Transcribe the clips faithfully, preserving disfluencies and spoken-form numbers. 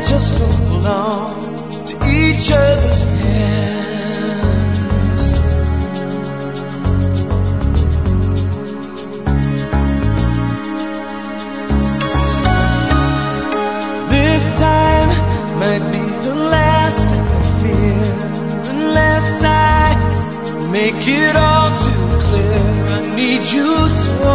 just hold on to each other's hands. This time might be the last I fear, unless I make it all too clear. I need you so.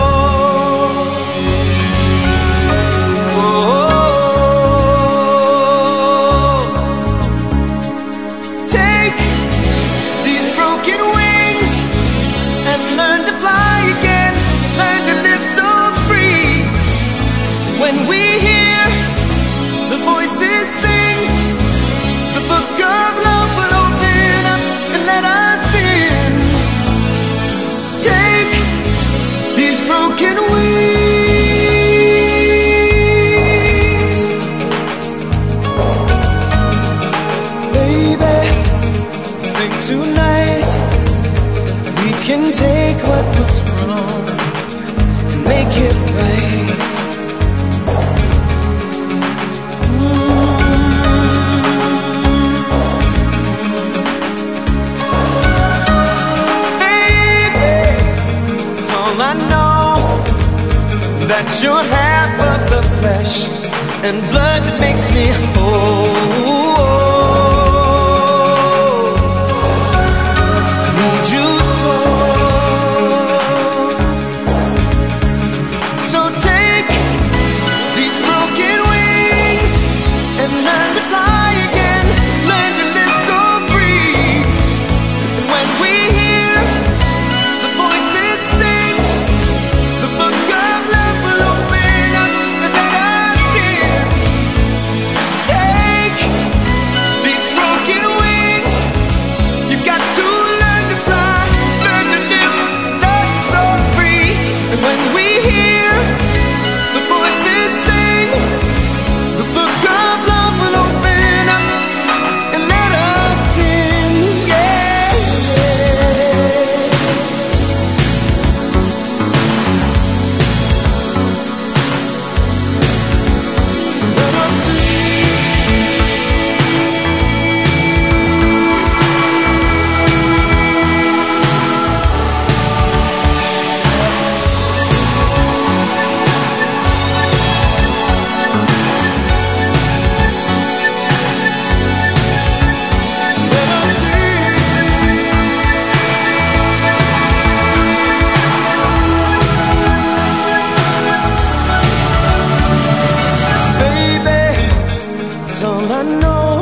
Tonight we can take what was wrong and make it right. Mm-hmm. Baby, it's all I know, that you're half of the flesh and blood that makes me whole.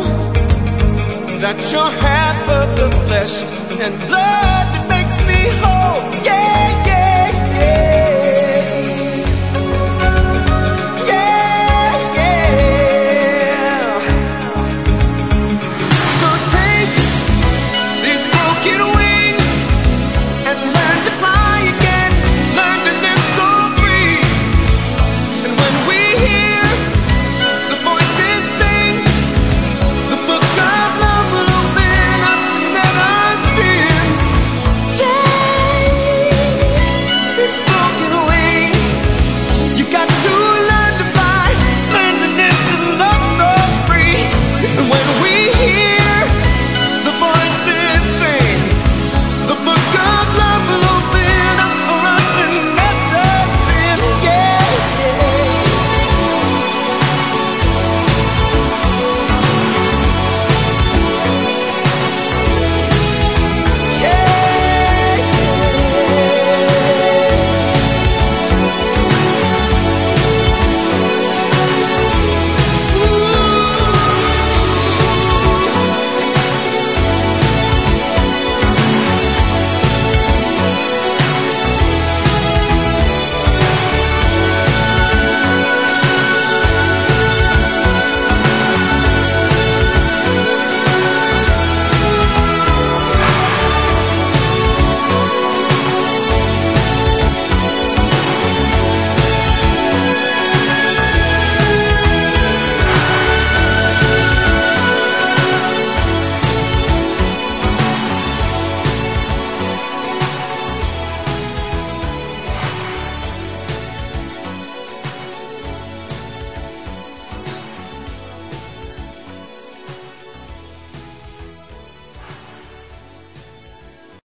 That you're half of the flesh and blood that makes me whole.